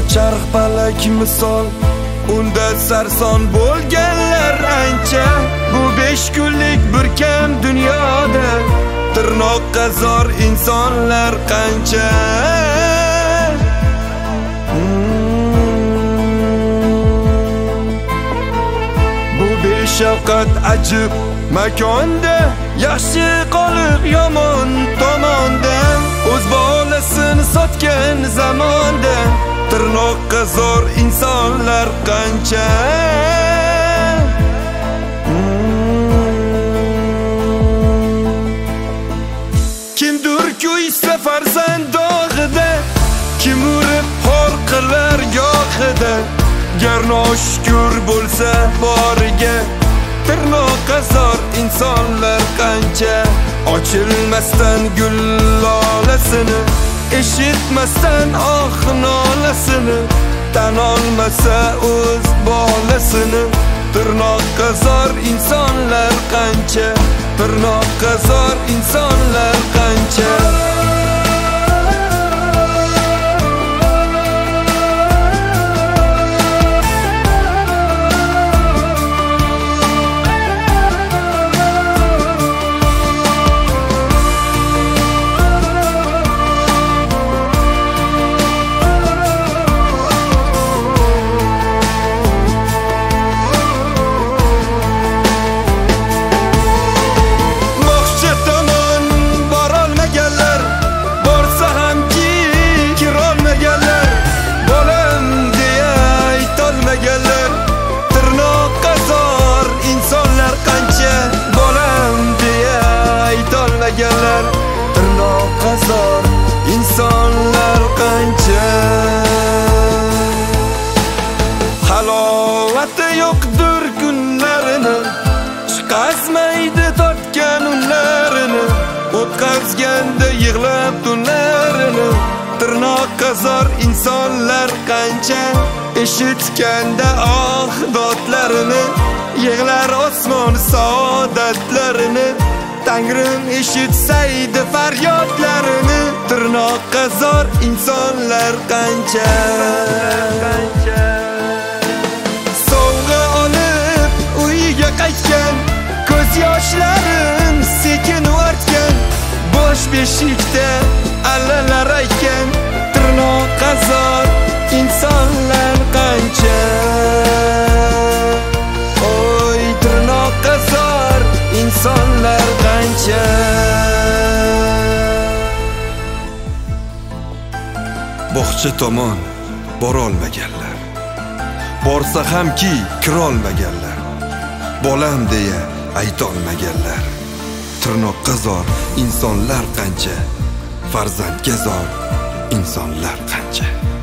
charx palak misol, unda sarson bo'lganlar ancha. Bu 5 kunlik bir kam dunyoda tirnoqqa zor insonlar qancha. Bu beshafqat ajib makonda yaxshi qolib yomon tomonda, o'z bolasini sotgan zamonda tirnoqqa zor insonlar qancha. Kimdir kuysa farzand dog'ida, kim urib xor qilar gohida, gar noshukur bo'lsa boriga tirnoqqa zor insonlar qancha. Ochilmasdan gul lolasini, eshitmasdan oh nolasini, tan olmasa o'z bolasini tirnoqqa zor insonlar qancha. Tirnoqqa zor insonlar qancha. Tirnoqqa zor insonlar qancha. Halovati yo'qdir kunlarini, chiqazmaydi totgan unlarini, o'tkazganda yig'lab tunlarini tirnoqqa zor insonlar qancha. Eshitganda oh dodlarini, yig'lar osmon saodatlarini, Tangrim eshitsaydi faryodlarini tirnoqqa zor insonlar qancha. Sovg'a olib uyiga qaytgan, ko'z yoshlarin sekin artgan, bosh beshikda allalar aytgan tirnoqqa zor insonlar qancha. Oy tirnoqqa zor insonlar qancha. Bog'cha tomon borolmaganlar, borsa hamki kirolmaganlar, bolam deya aytolmaganlar tirnoqqa zor insonlar qancha. Farzandga zor insonlar qancha.